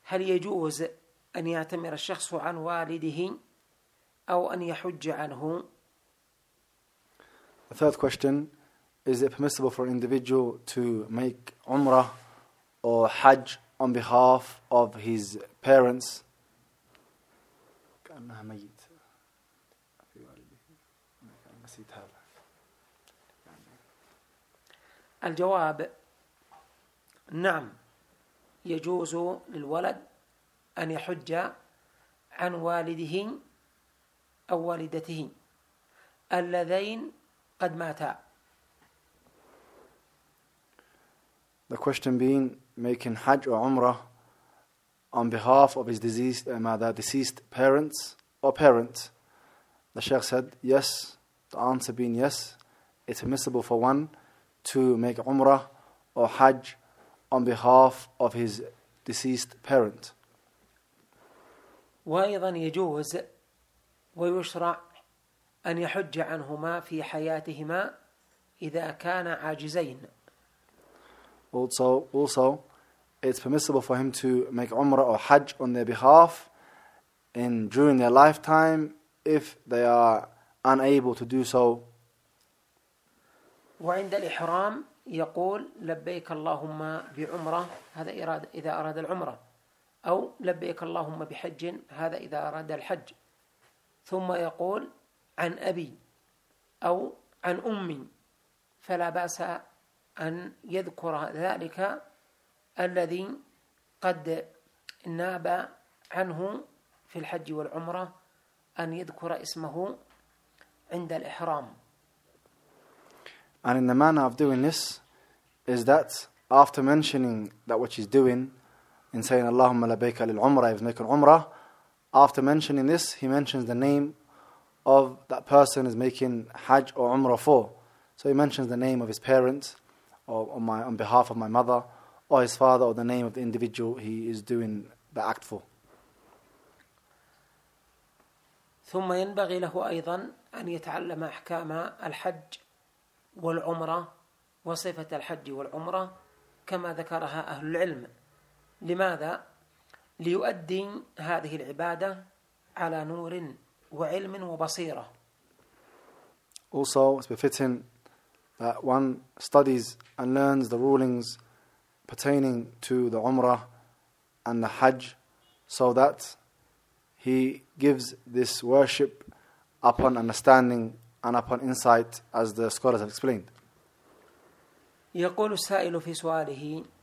هل يجوز أن يعتمر الشخص عن والده أو أن يحج عنه؟ The third question, is it permissible for an individual to make Umrah or Hajj on behalf of his parents? كأنها ميت. نسيت هذا. الجواب نعم، يجوز للولد أن يحج عن والده أو والدته اللذين قد ماتا. The question being, making Hajj or Umrah on behalf of his deceased parents or parent. The Shaykh said yes. The answer being yes, it's permissible for one to make Umrah or Hajj on behalf of his deceased parent. وأيضا يجوز ويشرع أن يحج عنهما في حياتهما إذا كان عاجزين. Also, it's permissible for him to make Umrah or Hajj on their behalf during their lifetime if they are unable to do so. وعند الإحرام يقول لبيك اللهم بعمرة، هذا إذا أراد العمرة، أو لبيك اللهم بحج، هذا إذا أراد الحج. ثم يقول عن أبي أو عن أمي، فلا بأس أن يذكر ذلك الذي قد ناب عنه في الحج والعمرة أن يذكر اسمه عند الإحرام. And in the manner of doing this is that after mentioning that which he's doing, in saying Allahumma labbaika lil umrah, if he's making umrah, after mentioning this, he mentions the name of that person is making Hajj or Umrah for. So he mentions the name of his parents, or on behalf of my mother, or his father, or the name of the individual he is doing the act for. ثم ينبغي له أيضا أن يتعلم أحكام الحج والعمرة وصفة الحج والعمرة كما ذكرها أهل العلم. لماذا؟ ليؤدي هذه العبادة على نور وعلم وبصيرة. Also, it's befitting that one studies and learns the rulings pertaining to the Umrah and the Hajj, so that he gives this worship upon understanding and upon insight, as the scholars have explained. يقول السائل في سؤاله: